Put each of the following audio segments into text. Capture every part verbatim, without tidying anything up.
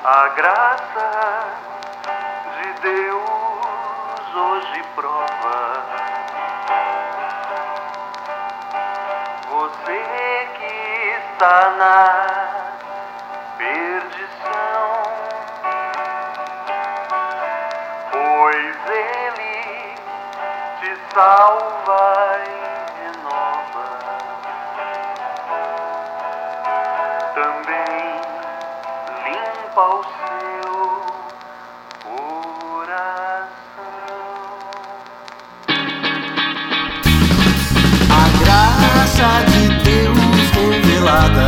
A graça de Deus hoje prova. Você que está na perdição, pois Ele te salva e renova. Também limpa o seu coração. A graça de Deus revelada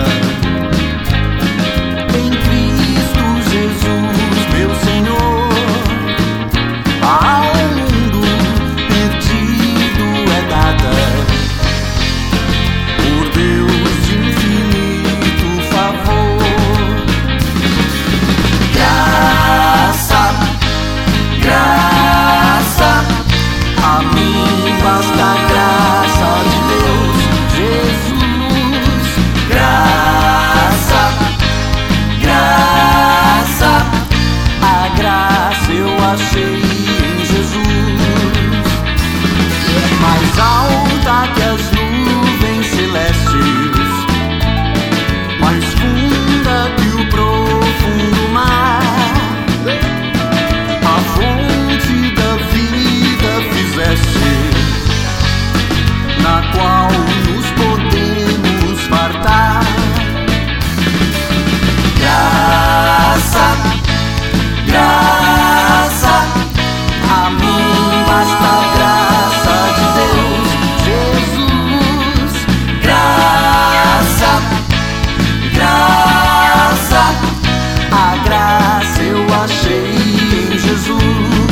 em Cristo Jesus, meu Senhor, ao mundo perdido é dada por Deus de infinito favor. Graça, graça, a mim basta a graça de Deus, Jesus. Graça, graça, a graça eu achei em Jesus. Mais alta que as nuvens celestes, mais funda que o profundo mar, a fonte da vida fizeste, na qual nos podemos fartar. Graça, graça, a mim basta a graça de Deus, Jesus. Graça, graça, a graça eu achei em Jesus.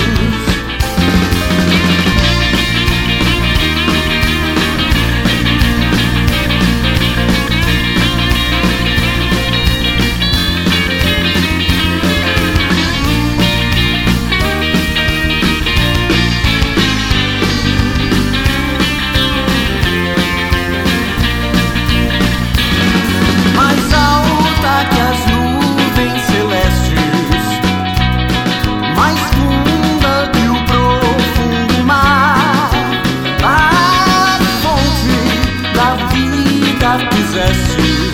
Mais alta que as nuvens celestes, mais funda que o profundo mar, a fonte da vida quiseste,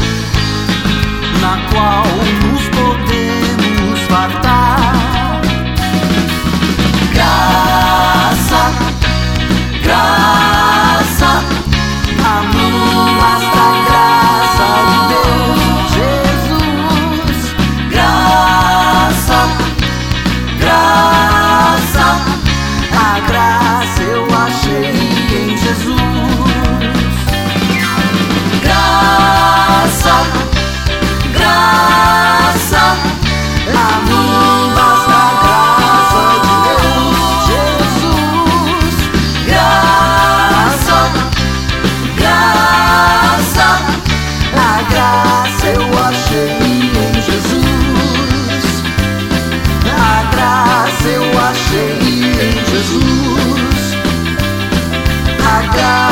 na qual nos podemos fartar. Graça, graça, a mim basta a graça de Deus, Jesus. Graça, graça, a graça eu achei em Jesus. Graça, graça, a mim basta a graça de Deus, Jesus. Graça, graça, a graça eu achei em Jesus. A graça eu achei em Jesus. A graça